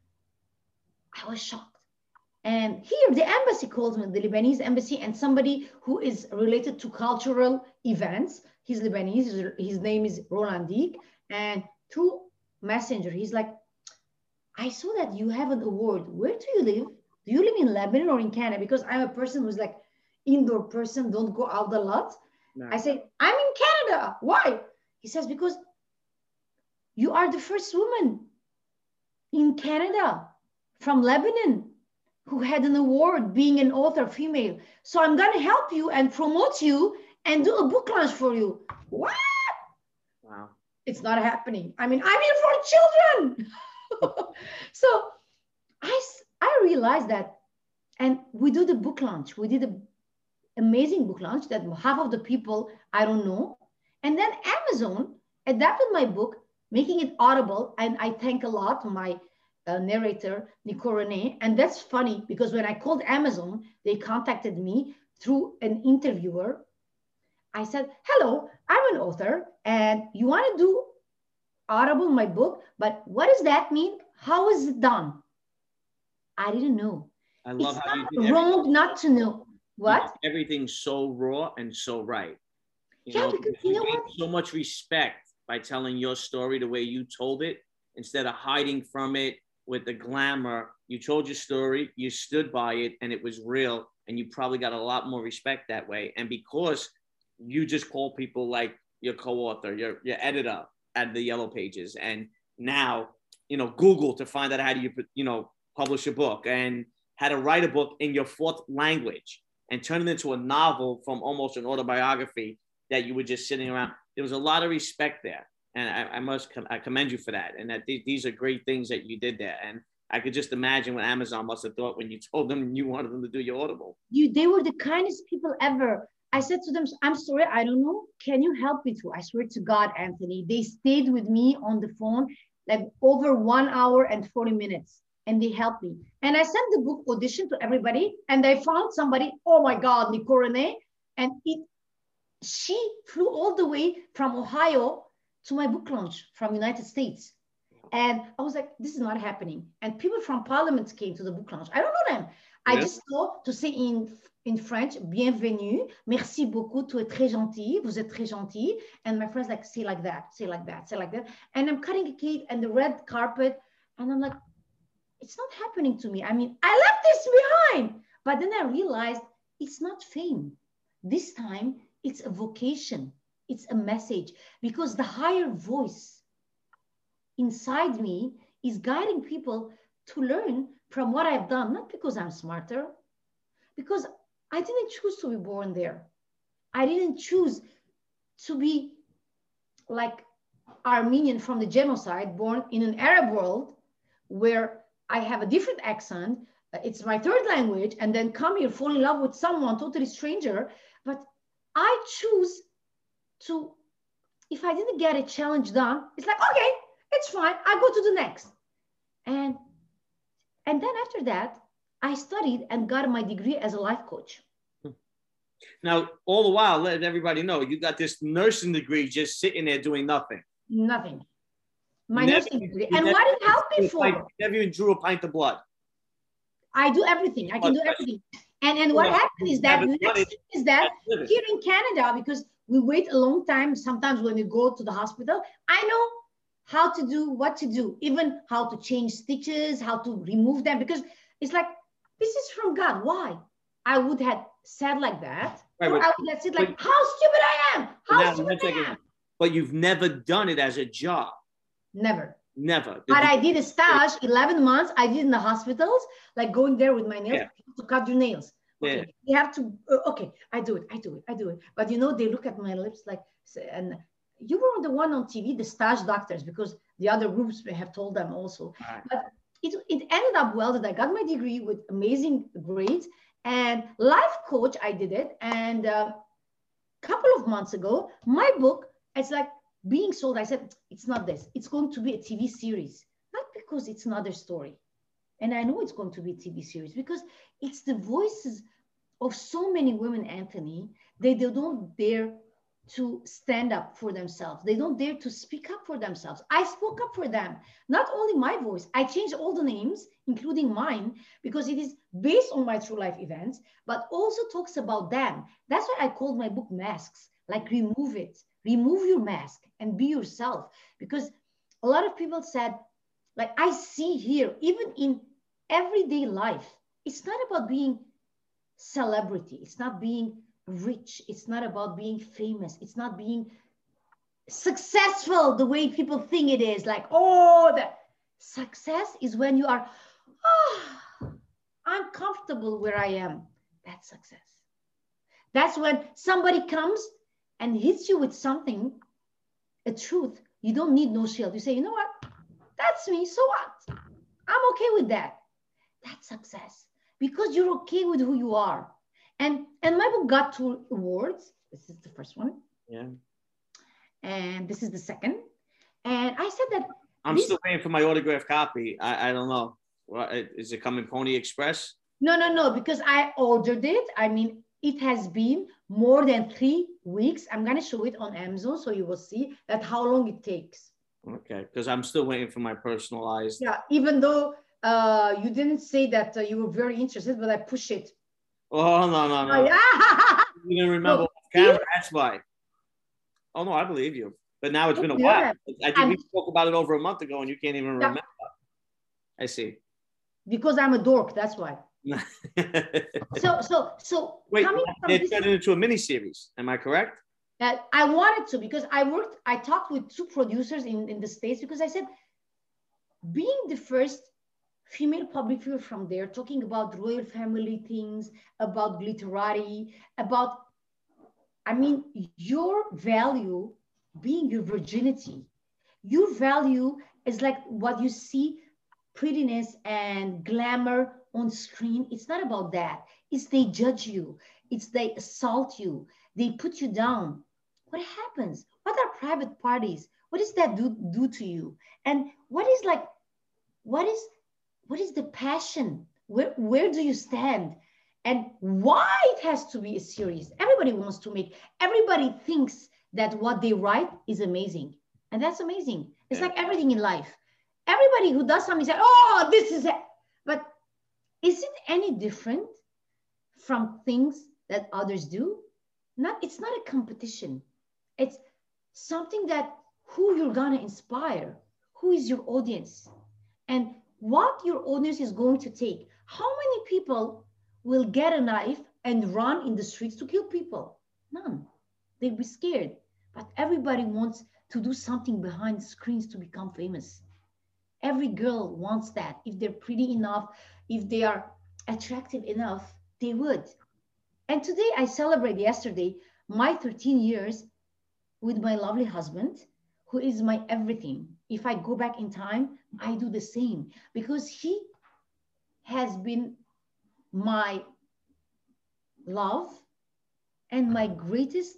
I was shocked. And here, the embassy calls me, the Lebanese embassy, and somebody who is related to cultural events. He's Lebanese. His name is Roland Dick. And through Messenger, he's like, I saw that you have an award. Where do you live? Do you live in Lebanon or in Canada? Because I'm a person who's like indoor person, don't go out a lot. No. I say, I'm in Canada. Why? He says, because you are the first woman in Canada from Lebanon who had an award being an author, female. So I'm going to help you and promote you and do a book launch for you. What? Wow. It's not happening. I mean, I'm here for children. So I, I realized that, and we do the book launch. We did an amazing book launch that half of the people I don't know. And then Amazon adapted my book, making it audible. And I thank a lot my uh, narrator, Nicole Renee. And that's funny because when I called Amazon, they contacted me through an interviewer. I said, hello, I'm an author and you want to do audible my book, but what does that mean? How is it done? I didn't know. I love it's how not you did wrong everything. Not to know. What? Everything's so raw and so right. You yeah, know, because you know what? So much respect by telling your story the way you told it, instead of hiding from it with the glamour. You told your story, you stood by it, and it was real, and you probably got a lot more respect that way. And because you just call people like your co-author, your, your editor at the Yellow Pages, and now, you know, Google to find out how do you, you know, publish a book and how to write a book in your fourth language and turn it into a novel from almost an autobiography that you were just sitting around. There was a lot of respect there. And I, I must com- I commend you for that. And that th- these are great things that you did there. And I could just imagine what Amazon must have thought when you told them you wanted them to do your Audible. You, they were the kindest people ever. I said to them, I'm sorry, I don't know. Can you help me too? I swear to God, Anthony, they stayed with me on the phone like over one hour and forty minutes. And they helped me. And I sent the book audition to everybody. And I found somebody, oh my God, Nicole Renee. And it, she flew all the way from Ohio to my book launch from United States. And I was like, this is not happening. And people from Parliament came to the book launch. I don't know them. Yeah. I just saw to say in, in French, bienvenue, merci beaucoup, tu es très gentil, vous êtes très gentil. And my friends like, say like that, say like that, say like that. And I'm cutting a cake and the red carpet. And I'm like, it's not happening to me. I mean, I left this behind. But then I realized it's not fame. This time, it's a vocation. It's a message. Because the higher voice inside me is guiding people to learn from what I've done, not because I'm smarter, because I didn't choose to be born there. I didn't choose to be like Armenian from the genocide, born in an Arab world where I have a different accent, it's my third language, and then come here, fall in love with someone totally stranger. But I choose to, if I didn't get a challenge done, it's like, okay, it's fine, I go to the next. And, and then after that, I studied and got my degree as a life coach. Now, all the while, let everybody know, you got this nursing degree just sitting there doing nothing. Nothing. My never, nursing degree. And what did it help me for? You never even drew a pint of blood. I do everything. I can do everything. And, and what happened is that, the next thing is that here in Canada, because we wait a long time, sometimes when we go to the hospital, I know how to do what to do, even how to change stitches, how to remove them, because it's like, this is from God. Why? I would have said like that, right, or but, I would have said like, but, how stupid I am, how now, stupid I am. But you've never done it as a job. Never. Never. But I did a stage, eleven months, I did in the hospitals, like going there with my nails, yeah. to cut your nails. okay, Yeah. you have to, uh, okay, I do it, I do it, I do it. But you know, they look at my lips like, and you were the one on T V, the stage doctors, because the other groups may have told them also. Right. But it, it ended up well that I got my degree with amazing grades and life coach. I did it. And a uh, couple of months ago, my book, it's like being sold. I said, it's not this. It's going to be a T V series, not because it's another story. And I know it's going to be a T V series because it's the voices of so many women, Anthony. They, they don't dare to stand up for themselves. They don't dare to speak up for themselves. I spoke up for them. Not only my voice, I changed all the names, including mine, because it is based on my true life events, but also talks about them. That's why I called my book Masks, like remove it, remove your mask and be yourself. Because a lot of people said, like I see here, even in everyday life, it's not about being celebrity. It's not being rich. It's not about being famous. It's not being successful the way people think it is. Like, oh, the success is when you are, oh, I'm comfortable where I am. That's success. That's when somebody comes and hits you with something, a truth. You don't need no shield. You say, you know what? That's me. So what? I'm okay with that. That's success because you're okay with who you are. And, and my book got two awards. This is the first one. Yeah. And this is the second. And I said that. I'm this, still waiting for my autographed copy. I, I don't know. Is it coming Pony Express? No, no, no, because I ordered it. I mean, it has been more than three weeks. I'm going to show it on Amazon so you will see that how long it takes. Okay, because I'm still waiting for my personalized. Yeah, even though uh, you didn't say that uh, you were very interested, but I push it. Oh, no, no, no. Oh, yeah. You didn't remember No, camera, that's why. Oh, no, I believe you. But now it's been a while. That. I think and, we spoke about it over a month ago and you can't even yeah. remember. I see. Because I'm a dork, that's why. so, so, so. Wait, they turned it into a mini series. Am I correct? Uh, I wanted to because I worked, I talked with two producers in, in the States because I said, being the first female public figure from there, talking about royal family things, about glitterati, about, I mean, your value being your virginity. Your value is like what you see, prettiness and glamour on screen. It's not about that. It's they judge you. It's they assault you. They put you down. What happens? What are private parties? What does that do, do to you? And what is like, what is, what is the passion? Where, where do you stand? And why it has to be a series? Everybody wants to make, everybody thinks that what they write is amazing. And that's amazing. It's like everything in life. Everybody who does something says, oh, this is it. But is it any different from things that others do? Not, it's not a competition. It's something that who you're gonna inspire, who is your audience, and what your audience is going to take. How many people will get a knife and run in the streets to kill people? None. They'll be scared. But everybody wants to do something behind screens to become famous. Every girl wants that. If they're pretty enough, if they are attractive enough, they would. And today I celebrate yesterday my thirteen years with my lovely husband, who is my everything. If I go back in time, I do the same because he has been my love and my greatest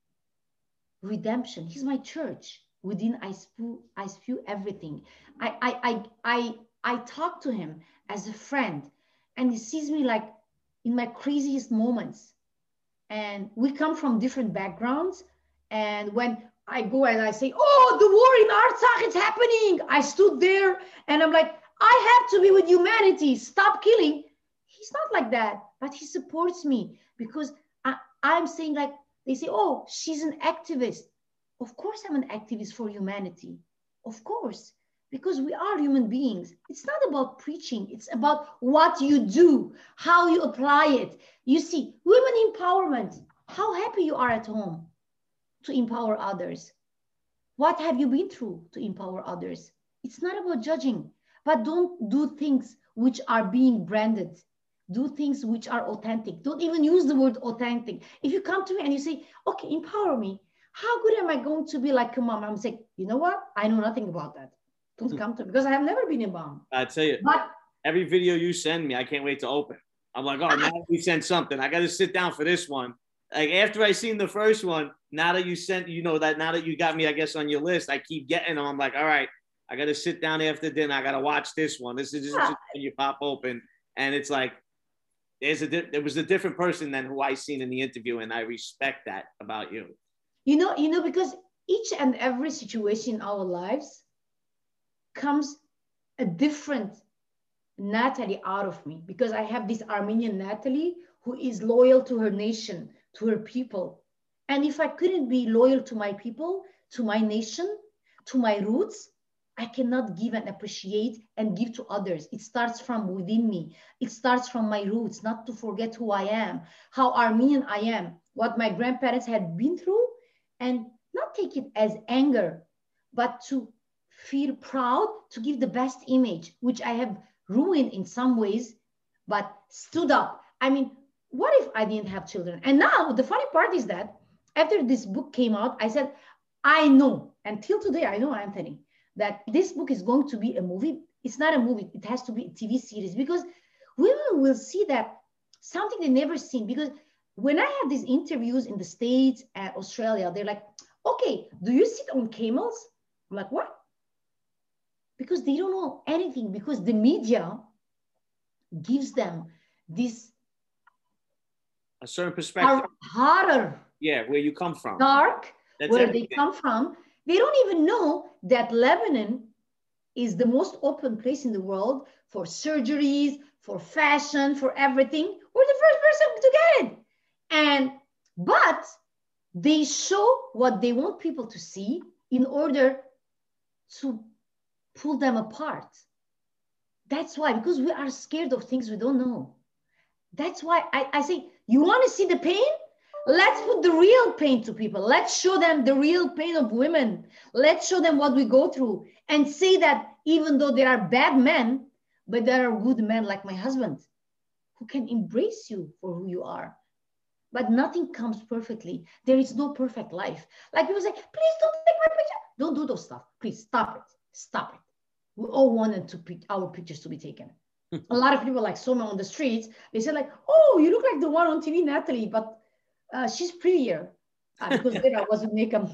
redemption. He's my church. Within I spew, I spew everything. I, I, I, I, I talk to him as a friend, and he sees me like in my craziest moments. And we come from different backgrounds. And when I go and I say, oh, the war in Artsakh, it's happening. I stood there and I'm like, I have to be with humanity. Stop killing. He's not like that, but he supports me because I, I'm saying like, they say, oh, she's an activist. Of course I'm an activist for humanity. Of course, because we are human beings. It's not about preaching. It's about what you do, how you apply it. You see, women empowerment, how happy you are at home to empower others. What have you been through to empower others? It's not about judging, but don't do things which are being branded. Do things which are authentic. Don't even use the word authentic. If you come to me and you say, okay, empower me, how good am I going to be like a mom? I'm saying, you know what? I know nothing about that. Don't come to me because I have never been a mom. I tell you, but every video you send me, I can't wait to open. I'm like, oh, now we sent something. I got to sit down for this one. Like after I seen the first one, now that you sent, you know, that now that you got me, I guess, on your list, I keep getting them. I'm like, all right, I got to sit down after dinner. I got to watch this one. This is just, just when you pop open. And it's like, there's a, there was a different person than who I seen in the interview. And I respect that about you. You know, you know, because each and every situation in our lives comes a different Natalie out of me, because I have this Armenian Natalie who is loyal to her nation, to her people. And if I couldn't be loyal to my people, to my nation, to my roots, I cannot give and appreciate and give to others. It starts from within me. It starts from my roots, not to forget who I am, how Armenian I am, what my grandparents had been through, and not take it as anger, but to feel proud, to give the best image, which I have ruined in some ways, but stood up. I mean, what if I didn't have children? And now the funny part is that after this book came out, I said, I know, until today, I know, Anthony, that this book is going to be a movie. It's not a movie. It has to be a T V series, because women will see that something they never seen. Because when I have these interviews in the States and Australia, they're like, okay, do you sit on camels? I'm like, what? Because they don't know anything, because the media gives them this a certain perspective, harder, yeah, where you come from, dark, That's where everything. they come from. They don't even know that Lebanon is the most open place in the world for surgeries, for fashion, for everything. We're the first person to get it. And, but they show what they want people to see in order to pull them apart. That's why, because we are scared of things we don't know. That's why I, I say, you want to see the pain? Let's put the real pain to people. Let's show them the real pain of women. Let's show them what we go through and say that even though there are bad men, but there are good men like my husband who can embrace you for who you are. But nothing comes perfectly. There is no perfect life. Like people say, please don't take my picture. Don't do those stuff. Please stop it. Stop it. We all wanted to pick our pictures to be taken. A lot of people like saw me on the streets. They said like, oh, you look like the one on T V, Natalie, but Uh, she's prettier uh, because there I wasn't makeup.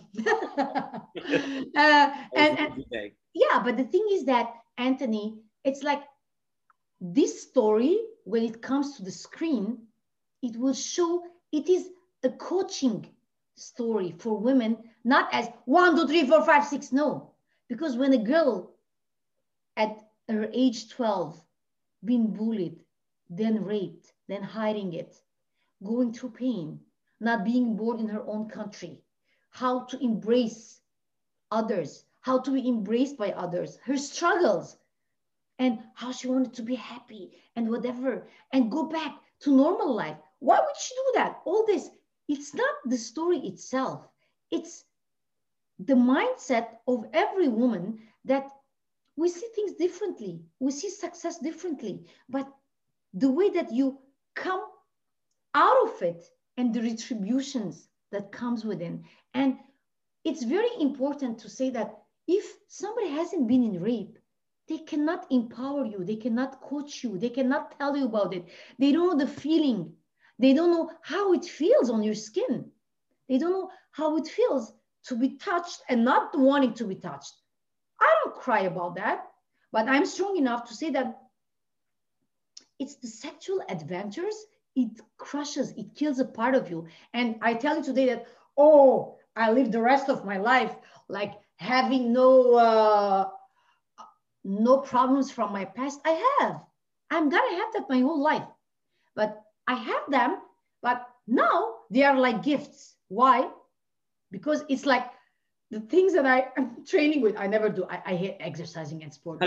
uh, and, and yeah, but the thing is that, Anthony, it's like this story, when it comes to the screen, it will show it is a coaching story for women, not as one, two, three, four, five, six. No, because when a girl at her age twelve being bullied, then raped, then hiding it, going through pain, not being born in her own country, how to embrace others, how to be embraced by others, her struggles, and how she wanted to be happy and whatever, and go back to normal life. Why would she do that? All this, it's not the story itself. It's the mindset of every woman that we see things differently. We see success differently, but the way that you come out of it and the retributions that comes within. And it's very important to say that if somebody hasn't been in rape, they cannot empower you. They cannot coach you. They cannot tell you about it. They don't know the feeling. They don't know how it feels on your skin. They don't know how it feels to be touched and not wanting to be touched. I don't cry about that, but I'm strong enough to say that it's the sexual adventures. It crushes, it kills a part of you. And I tell you today that, oh, I live the rest of my life like having no, uh, no problems from my past. I have. I'm gonna have that my whole life. But I have them, but now they are like gifts. Why? Because it's like the things that I am training with, I never do. I, I hate exercising and sport.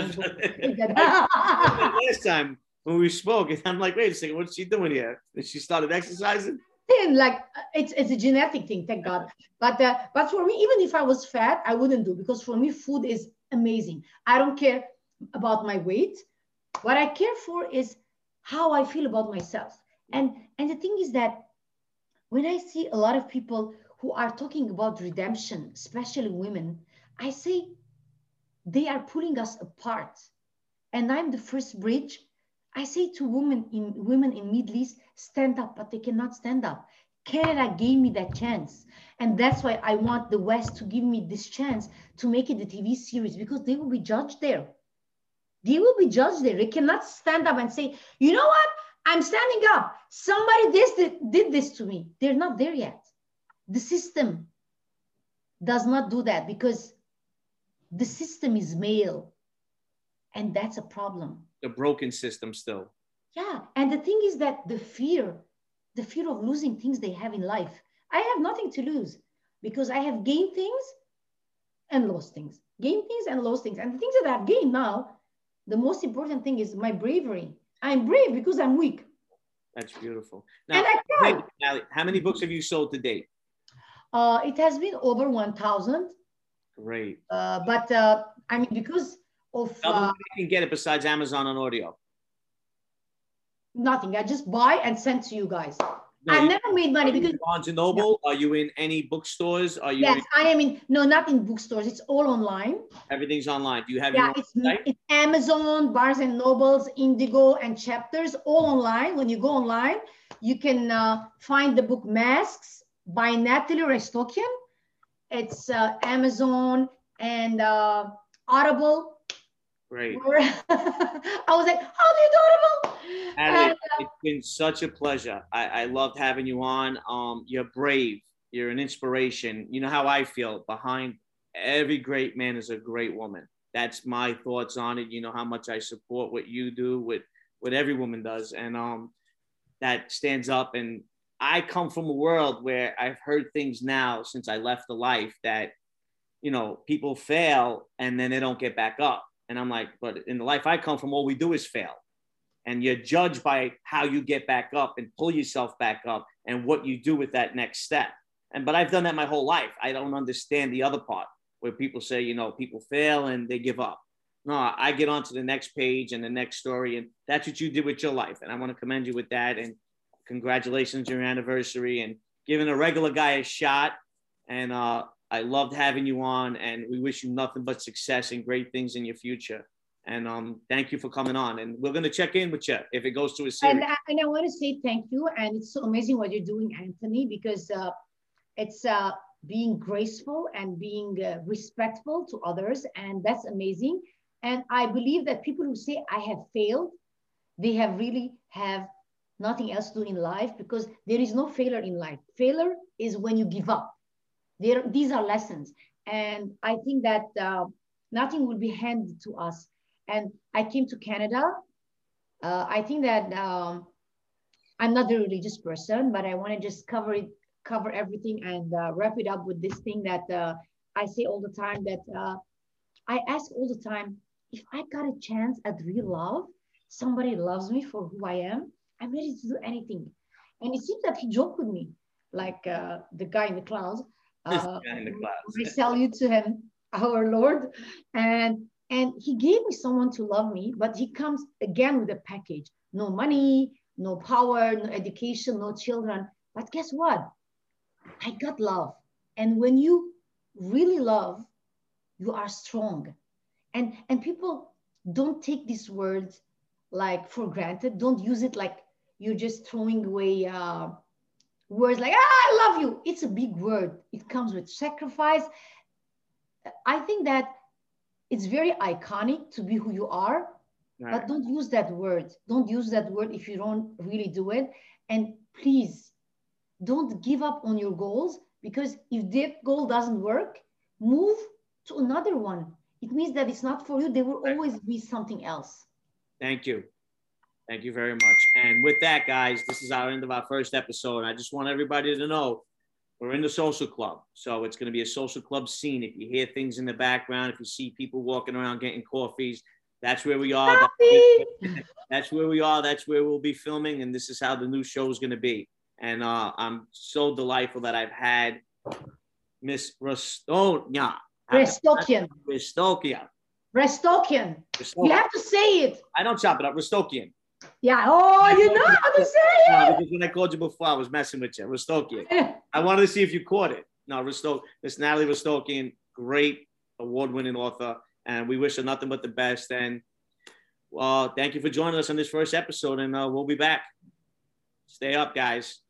Last time when we spoke, I'm like, wait a second, what's she doing here? And she started exercising? And like, it's, it's a genetic thing, thank God. But, uh, but for me, even if I was fat, I wouldn't do, because for me, food is amazing. I don't care about my weight. What I care for is how I feel about myself. And, and the thing is that when I see a lot of people who are talking about redemption, especially women, I say they are pulling us apart. And I'm the first bridge. I say to women in women in Middle East, stand up, but they cannot stand up. Canada gave me that chance. And that's why I want the West to give me this chance to make it a T V series, because they will be judged there. They will be judged there. They cannot stand up and say, you know what? I'm standing up. Somebody this, did this to me. They're not there yet. The system does not do that because the system is male. And that's a problem. The broken system still. Yeah. And the thing is that the fear, the fear of losing things they have in life. I have nothing to lose because I have gained things and lost things. Gained things and lost things. And the things that I've gained now, the most important thing is my bravery. I'm brave because I'm weak. That's beautiful. Now, and I cried. Now, how many books have you sold to date? Uh, it has been over one thousand. Great. Uh, but uh, I mean, because of... Uh, you can get it besides Amazon on audio. Nothing. I just buy and send to you guys. No, I've you, never made money because Barnes and Noble. Yeah. Are you in any bookstores? Are you? Yes, in, I am in. No, not in bookstores. It's all online. Everything's online. Do you have? Yeah, your own it's, site? it's Amazon, Barnes and Nobles, Indigo, and Chapters, all online. When you go online, you can uh, find the book Masks by Natalie Restokian. It's uh, Amazon and uh, Audible. Great. I was like, how do you do Audible? Natalie, and, uh, it's been such a pleasure. I, I loved having you on. Um, you're brave. You're an inspiration. You know how I feel. Behind every great man is a great woman. That's my thoughts on it. You know how much I support what you do, what, what every woman does. And um, that stands up. And I come from a world where I've heard things now since I left the life that, you know, people fail and then they don't get back up. And I'm like, but in the life I come from, all we do is fail. And you're judged by how you get back up and pull yourself back up and what you do with that next step. And, but I've done that my whole life. I don't understand the other part where people say, you know, people fail and they give up. No, I get on to the next page and the next story. And that's what you did with your life. And I want to commend you with that. And congratulations on your anniversary and giving a regular guy a shot. And uh, I loved having you on, and we wish you nothing but success and great things in your future. And um, thank you for coming on. And we're going to check in with you if it goes to a series. And, and I want to say thank you. And it's so amazing what you're doing, Anthony, because uh, it's uh, being graceful and being uh, respectful to others. And that's amazing. And I believe that people who say I have failed, they have really have nothing else to do in life, because there is no failure in life. Failure is when you give up. There, these are lessons. And I think that uh, nothing will be handed to us. And I came to Canada. Uh, I think that um, I'm not a religious person, but I want to just cover it, cover everything and uh, wrap it up with this thing that uh, I say all the time, that uh, I ask all the time, if I got a chance at real love, somebody loves me for who I am, I'm ready to do anything. And it seems that he joked with me, like uh, the guy in the clouds. Uh, guy in the clouds. I salute to him, our Lord. And, and he gave me someone to love me, but he comes again with a package. No money, no power, no education, no children. But guess what? I got love. And when you really love, you are strong. And, and people don't take these words like for granted. Don't use it like you're just throwing away uh, words like, ah, I love you. It's a big word. It comes with sacrifice. I think that it's very iconic to be who you are, right. But don't use that word. Don't use that word if you don't really do it. And please don't give up on your goals, because if that goal doesn't work, move to another one. It means that it's not for you. There will always be something else. Thank you. Thank you very much. And with that, guys, this is our end of our first episode. I just want everybody to know we're in the social club. So it's going to be a social club scene. If you hear things in the background, if you see people walking around getting coffees, that's where we are. Coffee. That's where we are. That's where we'll be filming. And this is how the new show is going to be. And uh, I'm so delightful that I've had Miss Restokian. Restokian. Restokian. Restokian. You have to say it. I don't chop it up. Restokian. Yeah. Oh, you know how to say it. No, because when I called you before, I was messing with you. Rastokian. I wanted to see if you caught it. No, Rastok, Miss Natalie Rastokian, great award-winning author, and we wish her nothing but the best. And uh, thank you for joining us on this first episode, and uh, we'll be back. Stay up, guys.